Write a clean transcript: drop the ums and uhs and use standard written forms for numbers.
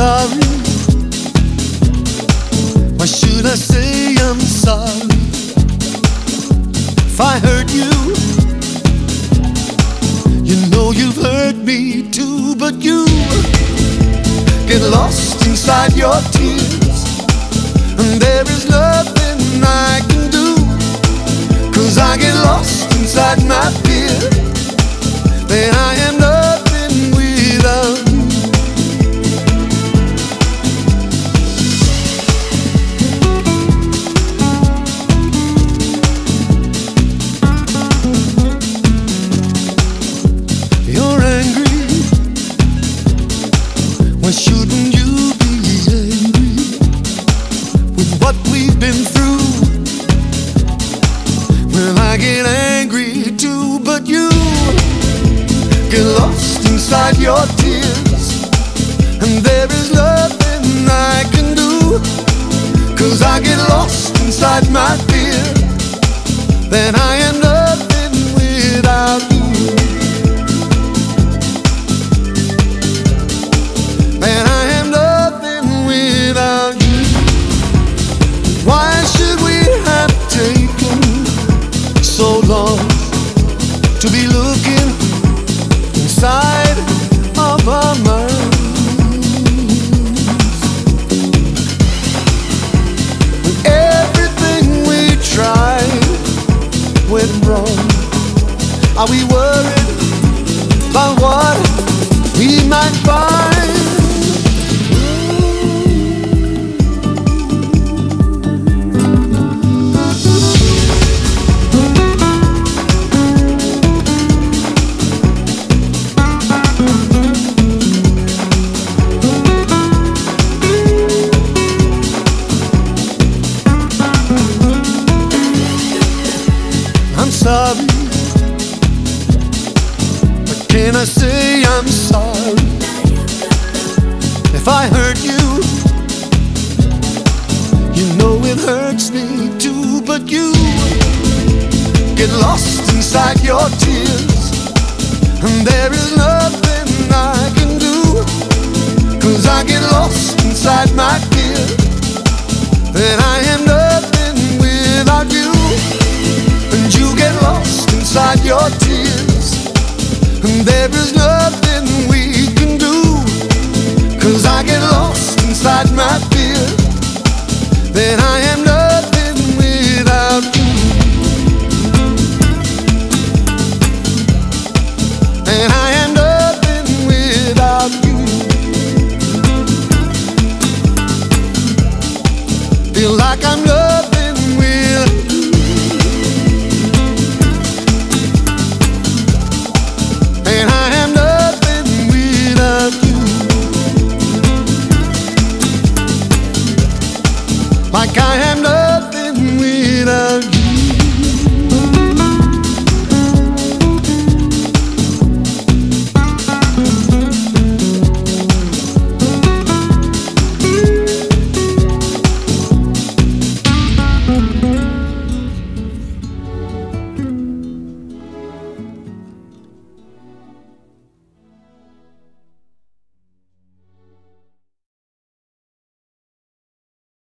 sorry. Why should I say I'm sorry? If I hurt you, you know you've hurt me too. But you get lost inside your tears, and there is nothing I can do, 'cause I get lost inside my fear. Then I am nothing without you. You're angry. Why shouldn't you be angry with what we've been through? Well, I get angry too, but you get lost inside your tears, and there is nothing I can do, 'cause I get lost inside my fear. Then I am nothing without you. Then I am nothing without you. Why should we have taken so long to be looking inside of our minds? When everything we tried went wrong, are we worried about what we might find? Sorry, but can I say I'm sorry if I hurt you? You know it hurts me too, but you get lost inside your tears, and there is nothing I can do, 'cause I get lost inside my fear. Then I am nothing without you. You get lost inside your tears, and there is nothing we can do, 'cause I get lost inside my fear. Then I am